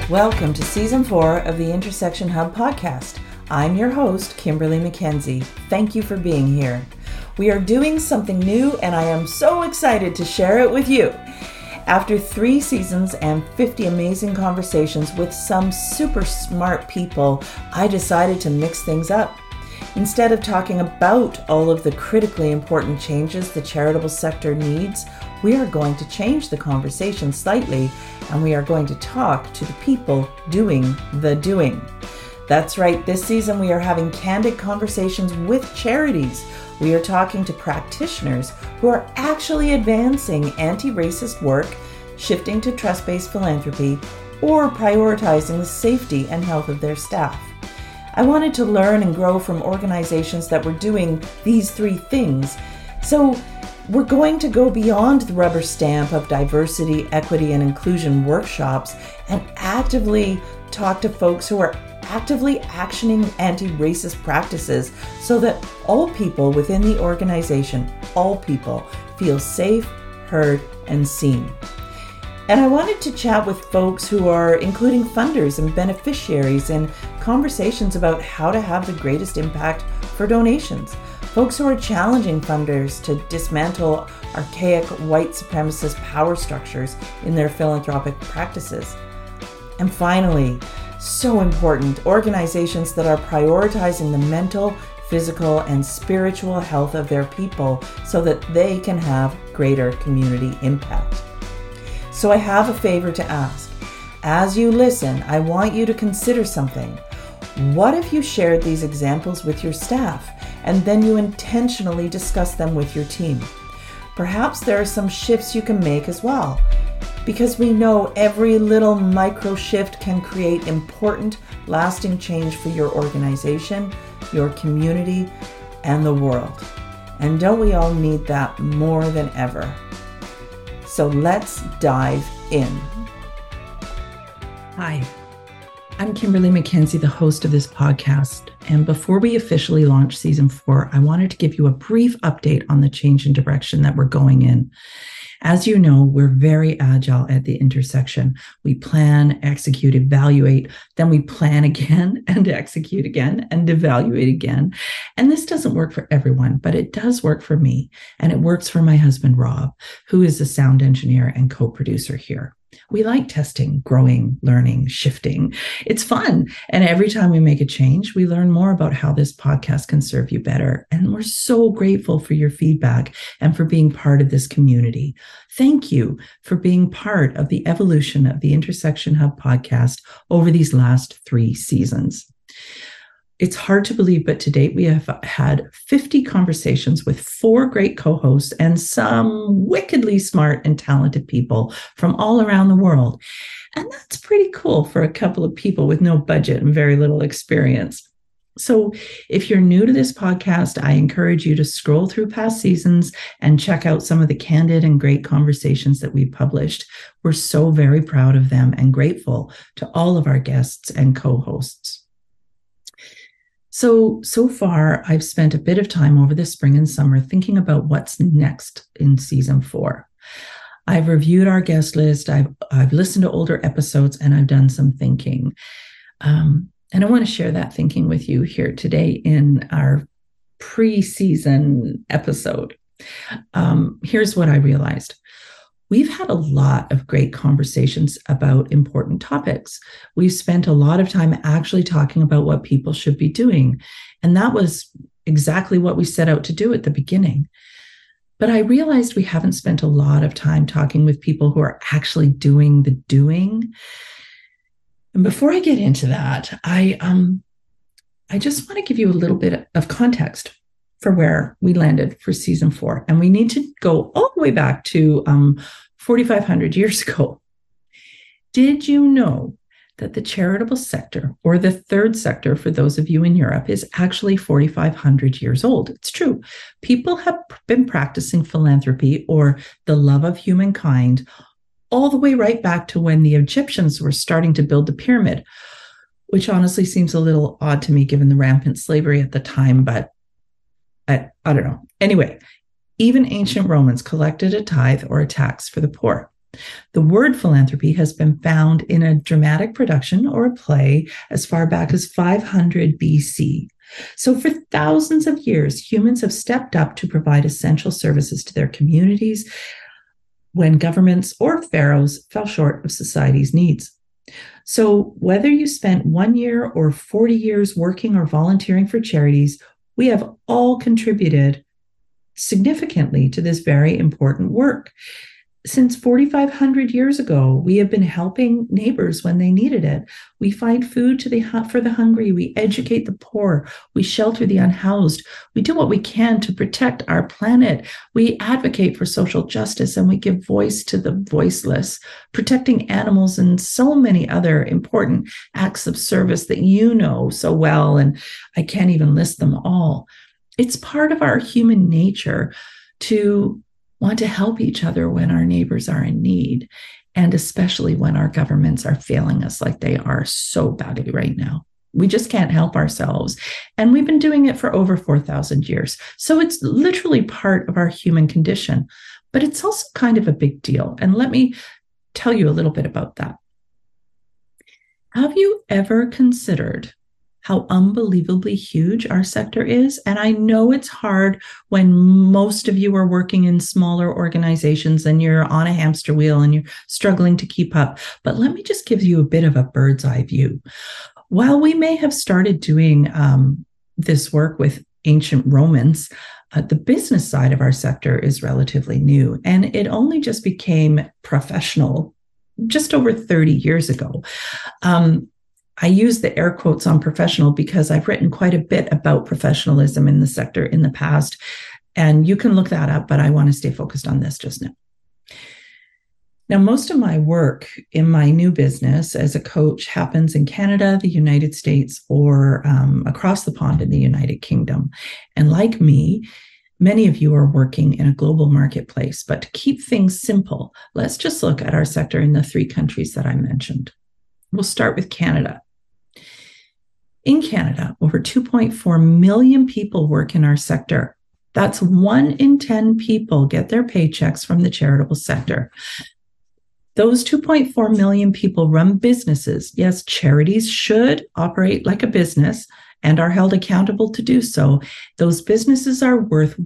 Welcome to Season 4 of the Intersection Hub podcast. I'm your host, Kimberly McKenzie. Thank you for being here. We are doing something new and I am so excited to share it with you. After 3 seasons and 50 amazing conversations with some super smart people, I decided to mix things up. Instead of talking about all of the critically important changes the charitable sector needs, we are going to change the conversation slightly and we are going to talk to the people doing the doing. That's right, this season we are having candid conversations with charities. We are talking to practitioners who are actually advancing anti-racist work, shifting to trust-based philanthropy, or prioritizing the safety and health of their staff. I wanted to learn and grow from organizations that were doing these 3 things. So we're going to go beyond the rubber stamp of diversity, equity, and inclusion workshops and actively talk to folks who are actively actioning anti-racist practices so that all people within the organization, all people, feel safe, heard, and seen. And I wanted to chat with folks who are including funders and beneficiaries in conversations about how to have the greatest impact for donations. Folks who are challenging funders to dismantle archaic white supremacist power structures in their philanthropic practices. And finally, so important, organizations that are prioritizing the mental, physical, and spiritual health of their people so that they can have greater community impact. So I have a favor to ask. As you listen, I want you to consider something. What if you shared these examples with your staff and then you intentionally discuss them with your team? Perhaps there are some shifts you can make as well, because we know every little micro shift can create important, lasting change for your organization, your community, and the world. And don't we all need that more than ever? So let's dive in. Hi, I'm Kimberly McKenzie, the host of this podcast. And before we officially launch Season 4, I wanted to give you a brief update on the change in direction that we're going in. As you know, we're very agile at the Intersection. We plan, execute, evaluate, then we plan again and execute again and evaluate again. And this doesn't work for everyone, but it does work for me. And it works for my husband, Rob, who is the sound engineer and co-producer here. We like testing, growing, learning, shifting. It's fun. And every time we make a change, we learn more about how this podcast can serve you better. And we're so grateful for your feedback and for being part of this community. Thank you for being part of the evolution of the Intersection Hub podcast over these last 3 seasons. It's hard to believe, but to date, we have had 50 conversations with 4 great co-hosts and some wickedly smart and talented people from all around the world. And that's pretty cool for a couple of people with no budget and very little experience. So if you're new to this podcast, I encourage you to scroll through past seasons and check out some of the candid and great conversations that we published. We're so very proud of them and grateful to all of our guests and co-hosts. So far, I've spent a bit of time over the spring and summer thinking about what's next in Season 4. I've reviewed our guest list, I've listened to older episodes, and I've done some thinking. And I want to share that thinking with you here today in our pre-season episode. Here's what I realized. We've had a lot of great conversations about important topics. We've spent a lot of time actually talking about what people should be doing. And that was exactly what we set out to do at the beginning. But I realized we haven't spent a lot of time talking with people who are actually doing the doing. And before I get into that, I just want to give you a little bit of context for where we landed for Season 4. And we need to go all the way back to 4,500 years ago. Did you know that the charitable sector, or the third sector for those of you in Europe, is actually 4,500 years old? It's true. People have been practicing philanthropy, or the love of humankind, all the way right back to when the Egyptians were starting to build the pyramid, which honestly seems a little odd to me given the rampant slavery at the time, but I don't know. Anyway, even ancient Romans collected a tithe or a tax for the poor. The word philanthropy has been found in a dramatic production or a play as far back as 500 BC. So for thousands of years, humans have stepped up to provide essential services to their communities when governments or pharaohs fell short of society's needs. So whether you spent 1 year or 40 years working or volunteering for charities, we have all contributed significantly to this very important work. Since 4,500 years ago, we have been helping neighbors when they needed it. We find food for the hungry. We educate the poor. We shelter the unhoused. We do what we can to protect our planet. We advocate for social justice, and we give voice to the voiceless, protecting animals and so many other important acts of service that you know so well, and I can't even list them all. It's part of our human nature to want to help each other when our neighbors are in need, and especially when our governments are failing us like they are so badly right now. We just can't help ourselves. And we've been doing it for over 4,000 years. So it's literally part of our human condition, but it's also kind of a big deal. And let me tell you a little bit about that. Have you ever considered how unbelievably huge our sector is? And I know it's hard when most of you are working in smaller organizations and you're on a hamster wheel and you're struggling to keep up. But let me just give you a bit of a bird's eye view. While we may have started doing this work with ancient Romans, the business side of our sector is relatively new, and it only just became professional just over 30 years ago. I use the air quotes on professional because I've written quite a bit about professionalism in the sector in the past, and you can look that up, but I want to stay focused on this just now. Now, most of my work in my new business as a coach happens in Canada, the United States, or across the pond in the United Kingdom. And like me, many of you are working in a global marketplace. But to keep things simple, let's just look at our sector in the 3 countries that I mentioned. We'll start with Canada. In Canada, over 2.4 million people work in our sector. That's 1 in 10 people get their paychecks from the charitable sector. Those 2.4 million people run businesses. Yes, charities should operate like a business and are held accountable to do so. Those businesses are worth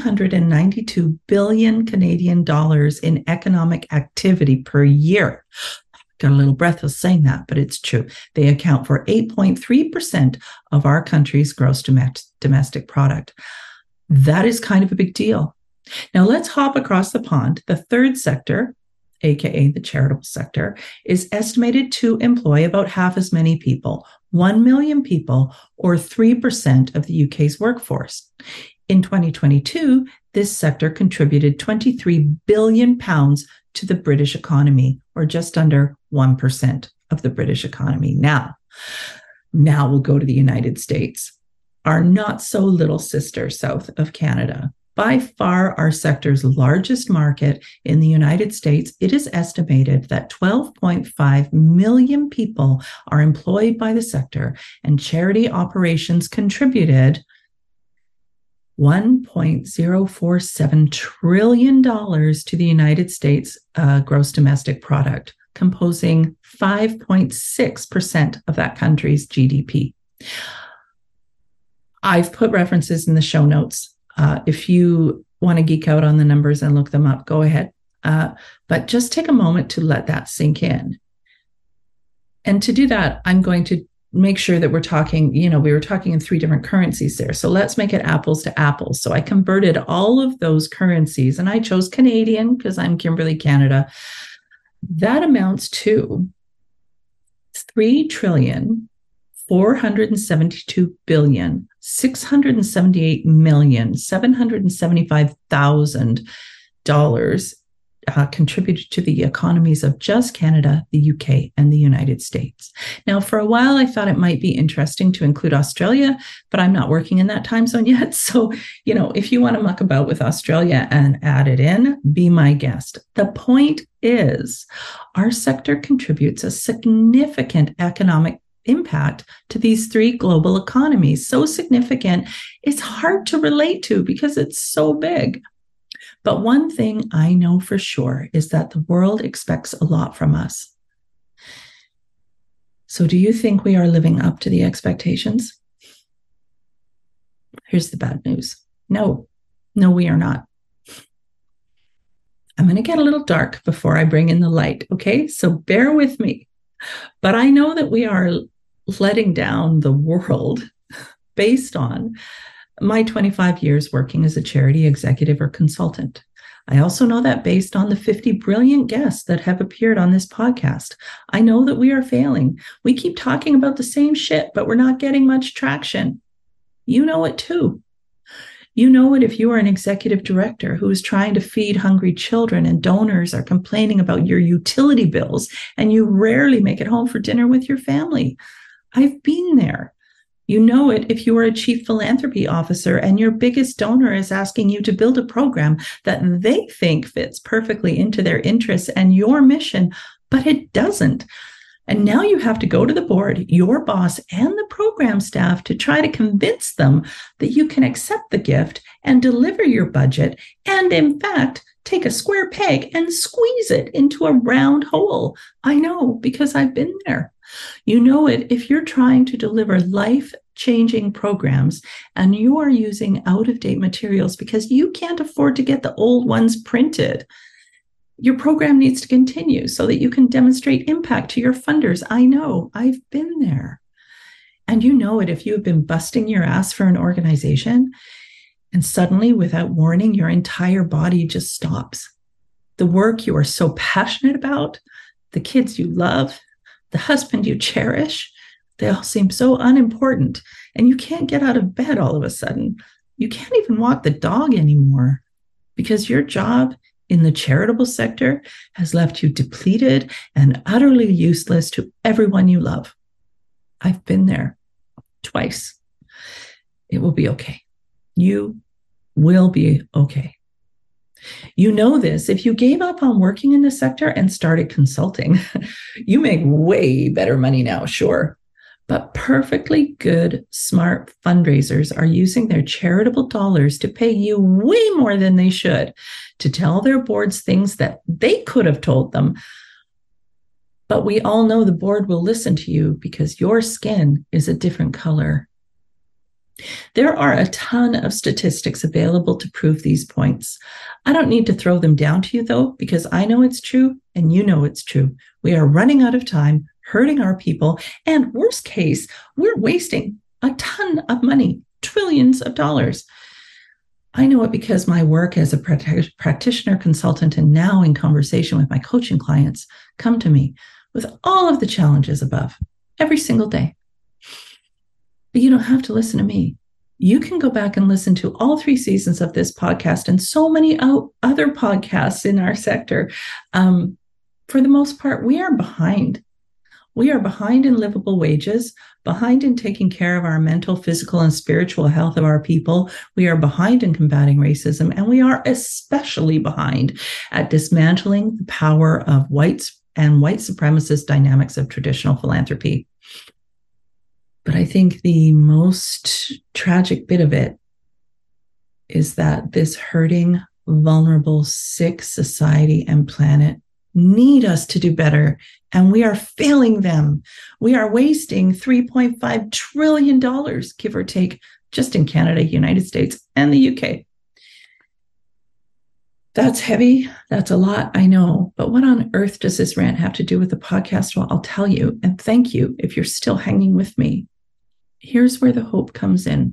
192 billion Canadian dollars in economic activity per year. Got a little breathless saying that, but it's true. They account for 8.3% of our country's gross domestic product. That is kind of a big deal. Now let's hop across the pond. The 3rd sector, aka the charitable sector, is estimated to employ about half as many people, 1 million people, or 3% of the UK's workforce. In 2022, this sector contributed £23 billion to the British economy, or just under 1% of the British economy. Now we'll go to the United States, our not so little sister south of Canada. By far our sector's largest market in the United States, it is estimated that 12.5 million people are employed by the sector, and charity operations contributed $1.047 trillion to the United States gross domestic product, composing 5.6% of that country's GDP. I've put references in the show notes. If you want to geek out on the numbers and look them up, go ahead. But just take a moment to let that sink in. And to do that, I'm going to make sure that we're talking, we were talking in 3 different currencies there. So let's make it apples to apples. So I converted all of those currencies, and I chose Canadian because I'm Kimberly Canada. That amounts to $3,472,678,775,000 contributed to the economies of just Canada, the UK, and the United States. Now, for a while, I thought it might be interesting to include Australia, but I'm not working in that time zone yet. So, if you want to muck about with Australia and add it in, be my guest. The point is, our sector contributes a significant economic impact to these 3 global economies. So significant, it's hard to relate to because it's so big. But one thing I know for sure is that the world expects a lot from us. So do you think we are living up to the expectations? Here's the bad news. No, we are not. I'm going to get a little dark before I bring in the light, okay? So bear with me. But I know that we are letting down the world based on my 25 years working as a charity executive or consultant. I also know that based on the 50 brilliant guests that have appeared on this podcast. I know that we are failing. We keep talking about the same shit, but we're not getting much traction. You know it too. You know it if you are an executive director who is trying to feed hungry children and donors are complaining about your utility bills and you rarely make it home for dinner with your family. I've been there. You know it if you are a chief philanthropy officer and your biggest donor is asking you to build a program that they think fits perfectly into their interests and your mission, but it doesn't. And now you have to go to the board, your boss, and the program staff to try to convince them that you can accept the gift and deliver your budget and, in fact, take a square peg and squeeze it into a round hole. I know, because I've been there. You know it if you're trying to deliver life-changing programs and you are using out-of-date materials because you can't afford to get the old ones printed. Your program needs to continue so that you can demonstrate impact to your funders. I know, I've been there. And you know it if you have been busting your ass for an organization and suddenly, without warning, your entire body just stops. The work you are so passionate about, the kids you love, the husband you cherish, they all seem so unimportant. And you can't get out of bed all of a sudden. You can't even walk the dog anymore because your job in the charitable sector has left you depleted and utterly useless to everyone you love. I've been there twice. It will be okay. You will be okay. You know this if you gave up on working in the sector and started consulting. You make way better money now, sure. But perfectly good, smart fundraisers are using their charitable dollars to pay you way more than they should to tell their boards things that they could have told them. But we all know the board will listen to you because your skin is a different color. There are a ton of statistics available to prove these points. I don't need to throw them down to you, though, because I know it's true and you know it's true. We are running out of time, hurting our people, and worst case, we're wasting a ton of money, trillions of dollars. I know it because my work as a practitioner, consultant, and now in conversation with my coaching clients come to me with all of the challenges above every single day. But you don't have to listen to me. You can go back and listen to all 3 seasons of this podcast and so many other podcasts in our sector. For the most part, we are behind. We are behind in livable wages, behind in taking care of our mental, physical, and spiritual health of our people. We are behind in combating racism, and we are especially behind at dismantling the power of white supremacist dynamics of traditional philanthropy. But I think the most tragic bit of it is that this hurting, vulnerable, sick society and planet need us to do better, and we are failing them. We are wasting $3.5 trillion, give or take, just in Canada, United States, and the UK. That's heavy. That's a lot, I know. But what on earth does this rant have to do with the podcast? Well, I'll tell you, and thank you if you're still hanging with me. Here's where the hope comes in.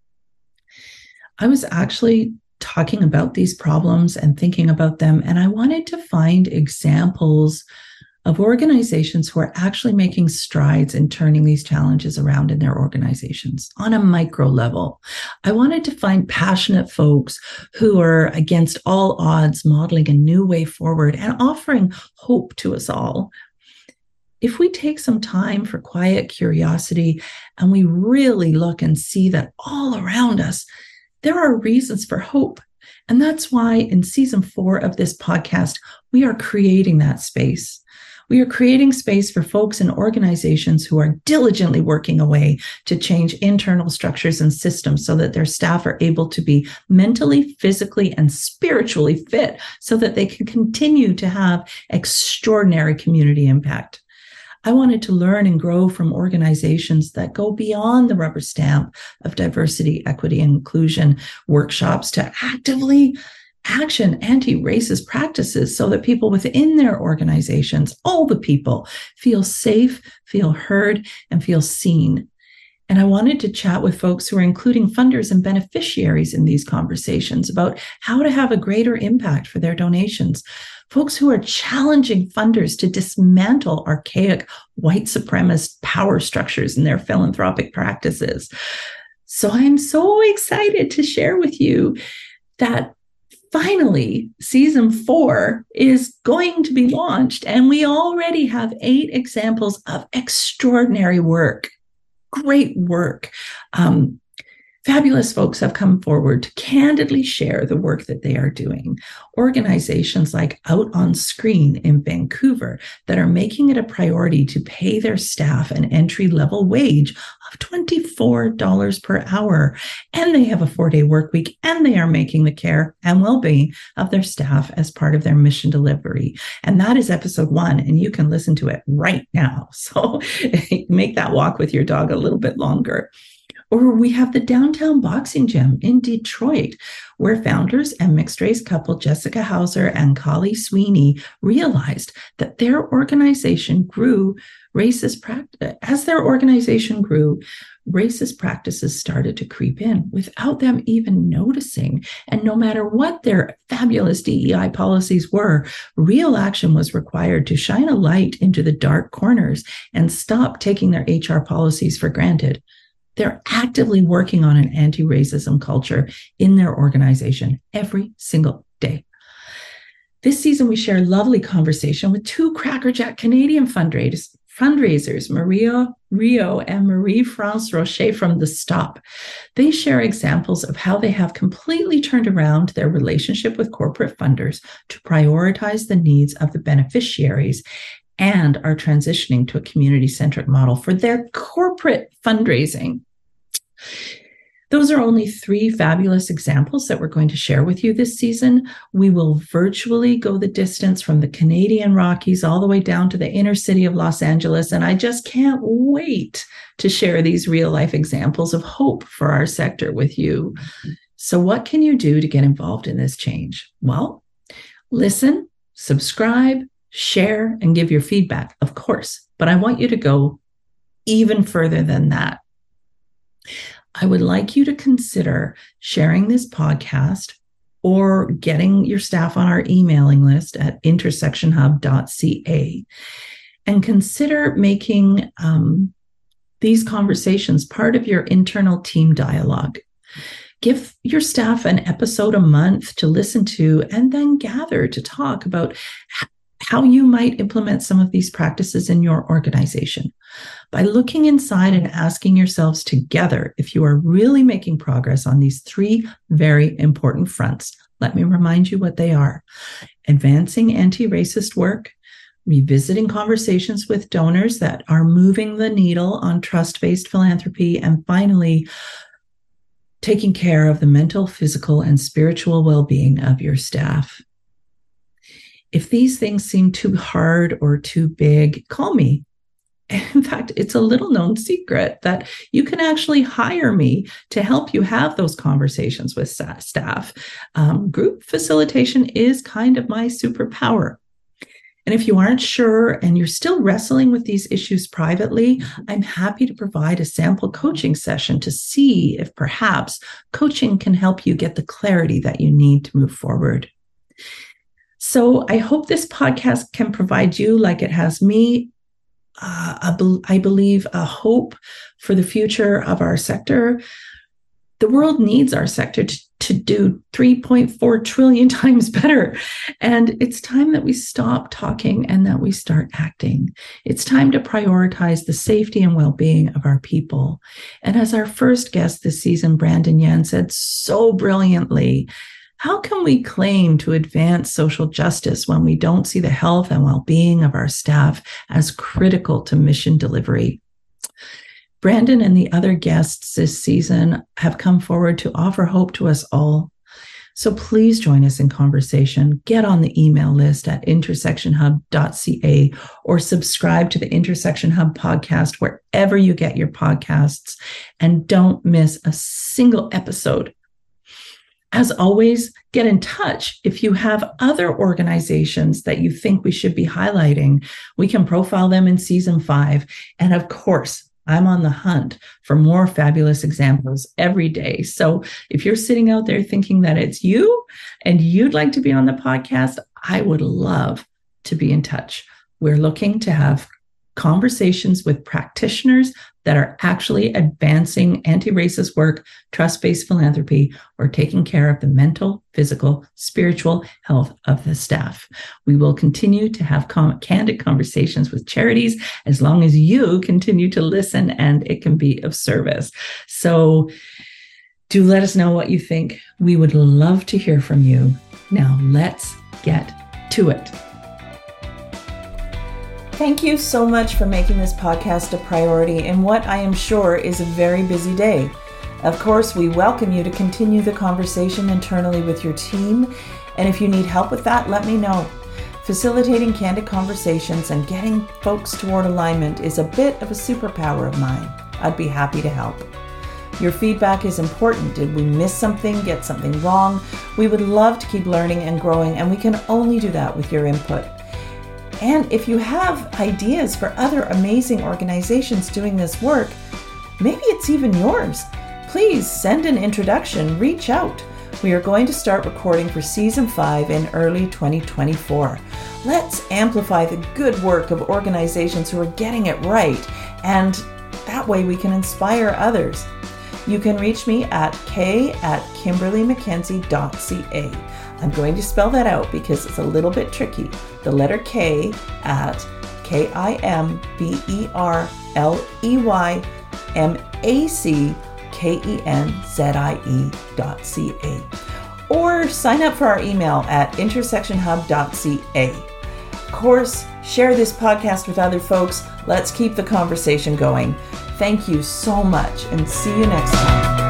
I was actually talking about these problems and thinking about them, and I wanted to find examples of organizations who are actually making strides in turning these challenges around in their organizations on a micro level. I wanted to find passionate folks who are against all odds, modeling a new way forward and offering hope to us all. If we take some time for quiet curiosity and we really look and see that all around us, there are reasons for hope. And that's why in season 4 of this podcast, we are creating that space. We are creating space for folks and organizations who are diligently working away to change internal structures and systems so that their staff are able to be mentally, physically, and spiritually fit so that they can continue to have extraordinary community impact. I wanted to learn and grow from organizations that go beyond the rubber stamp of diversity, equity, and inclusion workshops to actively action anti-racist practices so that people within their organizations, all the people, feel safe, feel heard, and feel seen. And I wanted to chat with folks who are including funders and beneficiaries in these conversations about how to have a greater impact for their donations. Folks who are challenging funders to dismantle archaic white supremacist power structures in their philanthropic practices. So I'm so excited to share with you that finally, season 4 is going to be launched, and we already have 8 examples of extraordinary work, great work. Fabulous folks have come forward to candidly share the work that they are doing. Organizations like Out on Screen in Vancouver that are making it a priority to pay their staff an entry-level wage of $24 per hour. And they have a 4-day work week, and they are making the care and well-being of their staff as part of their mission delivery. And that is episode 1, and you can listen to it right now. So make that walk with your dog a little bit longer. Or we have the Downtown Boxing Gym in Detroit, where founders and mixed-race couple Jessica Hauser and Kali Sweeney realized that their organization grew racist practices started to creep in without them even noticing. And no matter what their fabulous DEI policies were, real action was required to shine a light into the dark corners and stop taking their HR policies for granted. They're actively working on an anti-racism culture in their organization every single day. This season, we share a lovely conversation with 2 Crackerjack Canadian fundraisers, Maria Rio and Marie-France Rocher from The Stop. They share examples of how they have completely turned around their relationship with corporate funders to prioritize the needs of the beneficiaries and are transitioning to a community-centric model for their corporate fundraising. Those are only 3 fabulous examples that we're going to share with you this season. We will virtually go the distance from the Canadian Rockies all the way down to the inner city of Los Angeles, and I just can't wait to share these real-life examples of hope for our sector with you. So what can you do to get involved in this change? Well, listen, subscribe, share, and give your feedback, of course, but I want you to go even further than that. I would like you to consider sharing this podcast or getting your staff on our emailing list at intersectionhub.ca and consider making these conversations part of your internal team dialogue. Give your staff an episode a month to listen to and then gather to talk about how you might implement some of these practices in your organization. By looking inside and asking yourselves together if you are really making progress on these 3 very important fronts. Let me remind you what they are. Advancing anti-racist work, revisiting conversations with donors that are moving the needle on trust-based philanthropy, and finally, taking care of the mental, physical, and spiritual well-being of your staff. If these things seem too hard or too big, call me. In fact, it's a little known secret that you can actually hire me to help you have those conversations with staff. Group facilitation is kind of my superpower. And if you aren't sure and you're still wrestling with these issues privately, I'm happy to provide a sample coaching session to see if perhaps coaching can help you get the clarity that you need to move forward. So I hope this podcast can provide you, like it has me, I believe a hope for the future of our sector. The world needs our sector to do 3.4 trillion times better. And it's time that we stop talking and that we start acting. It's time to prioritize the safety and well-being of our people. And as our first guest this season, Brandon Yan, said so brilliantly, How can we claim to advance social justice when we don't see the health and well-being of our staff as critical to mission delivery? Brandon and the other guests this season have come forward to offer hope to us all. So please join us in conversation. Get on the email list at intersectionhub.ca or subscribe to the Intersection Hub podcast wherever you get your podcasts, and don't miss a single episode. As always, get in touch. If you have other organizations that you think we should be highlighting, we can profile them in season 5. And of course, I'm on the hunt for more fabulous examples every day. So if you're sitting out there thinking that it's you and you'd like to be on the podcast, I would love to be in touch. We're looking to have conversations with practitioners that are actually advancing anti-racist work, trust-based philanthropy, or taking care of the mental, physical, spiritual health of the staff. We will continue to have candid conversations with charities as long as you continue to listen and it can be of service. So do let us know what you think. We would love to hear from you. Now let's get to it. Thank you so much for making this podcast a priority in what I am sure is a very busy day. Of course, we welcome you to continue the conversation internally with your team, and if you need help with that, let me know. Facilitating candid conversations and getting folks toward alignment is a bit of a superpower of mine. I'd be happy to help. Your feedback is important. Did we miss something, get something wrong? We would love to keep learning and growing, and we can only do that with your input. And if you have ideas for other amazing organizations doing this work, maybe it's even yours, please send an introduction, reach out. We are going to start recording for season 5 in early 2024. Let's amplify the good work of organizations who are getting it right, and that way we can inspire others. You can reach me at k@kimberleymackenzie.ca. I'm going to spell that out because it's a little bit tricky. The letter K at Kimberleymackenzie.ca. Or sign up for our email at intersectionhub.ca. Of course, share this podcast with other folks. Let's keep the conversation going. Thank you so much, and see you next time.